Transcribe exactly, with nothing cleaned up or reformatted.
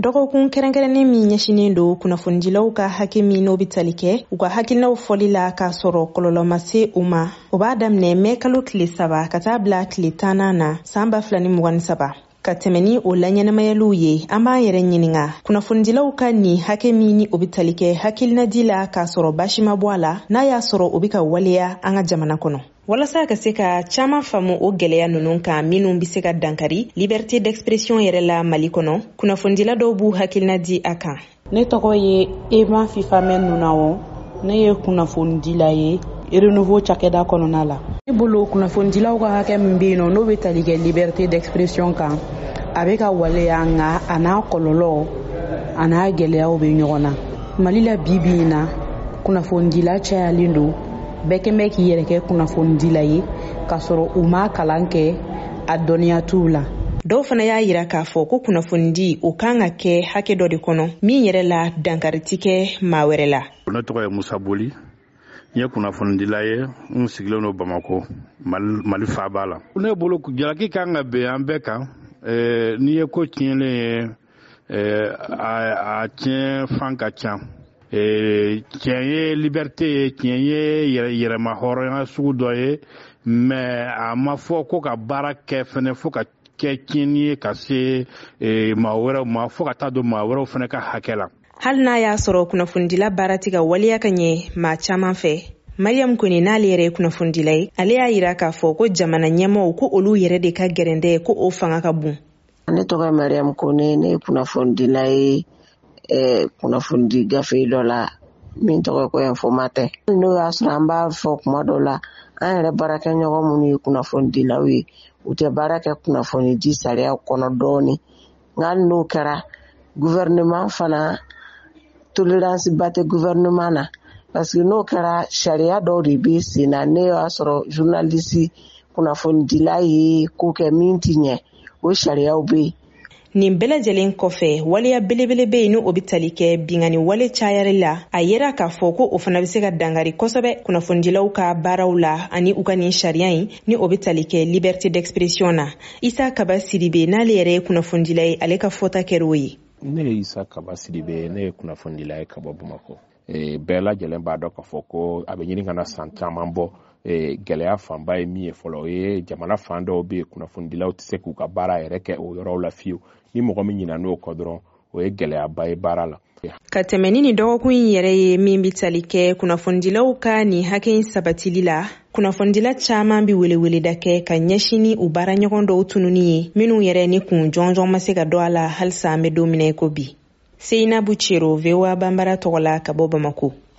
Dɔgɔkun kɛrɛnkɛrɛnnen min ɲɛsinen don kunnafonidilaw ka hakɛ min n'o bɛ tali kɛ u ka hakilinaw fɔli la k'a sɔrɔ kɔlɔlɔ ma se u ma. O b'a daminɛ mɛ kalo tile saba ka taa bila tile tannan na san ba fila ni mugan ni saba. Ka tɛmɛ ni o laɲɛnamayaliw ye, an b'an yɛrɛ ɲininka kunnafonidilaw ka nin hakɛ min ni o bɛ tali kɛ hakilinadi la k'a sɔrɔ baasi ma bɔ a la n'a y'a sɔrɔ o bɛ ka waleya an ka jamana kɔnɔ. Walasa ka se ka caman faamu o gɛlɛya ninnu kan minnu bɛ se ka dankari liberté d'expression yɛrɛ la Mali kɔnɔ, kunnafonidila dɔw b'u hakilina di a kan. Ne tɔgɔ ye Ema Fifamɛ Nunawo, ne ye kunnafonidila ye Renouveau cakɛda kɔnɔna la. Ne bolo kunnafonidilaw ka hakɛ min bɛ yen nɔ n'o bɛ tali kɛ liberté d'expression kan, a bɛ ka waleya nka a n'a kɔlɔlɔ a n'a gɛlɛyaw bɛ ɲɔgɔn na. Mali la bi bi in na kunnafonidila cayalen don. Bɛɛ kɛn bɛ k'i yɛrɛ kɛ kunnafonidila ye k'a sɔrɔ u ma kalan kɛ a dɔnniya t'u la. Dɔw fana y'a yira k'a fɔ ko kunnafonidi o kan ka kɛ hakɛ dɔ de kɔnɔ min yɛrɛ la dankari ti kɛ maa wɛrɛ la. Ne tɔgɔ ye Musa Boli, n ye kunnafonidila ye, n sigilen don Bamako, Mali faaba la. Ne bolo jalaki kan ka bɛn an bɛɛ kan, n'i ye ko tiɲɛlen ye a tiɲɛ fan ka ca. Tiɲɛ ye liberté ye, tiɲɛ ye yɛrɛma hɔrɔnya sugu dɔ ye, mais a ma fɔ ko ka baara kɛ fɛnɛ fo ka kɛ tiɲɛni ye ka se maa wɛrɛw ma, fo ka taa don maa wɛrɛw fɛnɛ ka hakɛ la. Hali n'a y'a sɔrɔ kunnafonidila baara tɛ ka waleya ka ɲɛ maa caman fɛ, Mariam Kone n'ale yɛrɛ ye kunnafonidila ye, ale y'a yira k'a fɔ ko jamana ɲɛmɔgɔw ko olu yɛrɛ de ka gɛrɛndɛ ko o fanga ka bon. Ne tɔgɔ ye Mariam Kone, ne ye kunnafonidila ye kunnafonidi gafe dɔ la min tɔgɔ ko Informatɛ. N'o y'a sɔrɔ an b'a fɔ kuma dɔ la an yɛrɛ baarakɛ ɲɔgɔn minnu ye kunnafonidilaw ye u tɛ baara kɛ kunnafonidi sariya kɔnɔ dɔɔni, nka n'o kɛra gouvernement fana tolérance ba tɛ gouvernement na parce que n'o kɛra sariya dɔw de bɛ sen na. Ne y'a sɔrɔ journaliste kunnafonidila ye ko kɛ min tɛ ɲɛ, o sariyaw bɛ yen. Nin bɛɛ lajɛlen kɔfɛ waleya belebele bɛ yen ni o bɛ tali kɛ bingani wale cayari la, a yera k'a fɔ ko o fana bɛ se ka dangari kosɛbɛ kunnafonidilaw ka baaraw la ani u ka nin sariya in ni o bɛ tali kɛ liberté d'expression na. Isa Kaba Sidibe n'ale yɛrɛ ye kunnafonidila ye, ale ka fɔta kɛra o ye. Ne ye Isa Kaba Sidibe, ne ye kunnafonidila ye ka bɔ Bamako. Bɛɛ lajɛlen b'a dɔn k'a fɔ ko a bɛ ɲini ka na san caman bɔ. Gɛlɛya fanba ye min ye fɔlɔ, o ye jamana fan dɔw bɛ yen kunnafonidilaw tɛ se k'u ka baara yɛrɛ kɛ o yɔrɔw la fiyewu. Ni mɔgɔ min ɲinɛ n'o kɔ dɔrɔn o ye gɛlɛyaba ye baara la. Ka tɛmɛ ni nin dɔgɔkun in yɛrɛ ye min bɛ tali kɛ kunnafonidilaw ka nin hakɛ in sabatili la, kunnafonidila caman bɛ weleweleda kɛ ka ɲɛsin ni u baara ɲɔgɔn dɔw tununi ye minnu yɛrɛ ni kun jɔnjɔn ma se ka don a la halisa an bɛ don min na i ko bi. Seinabu Cero, V O A Bambara tɔgɔ la ka bɔ Bamako.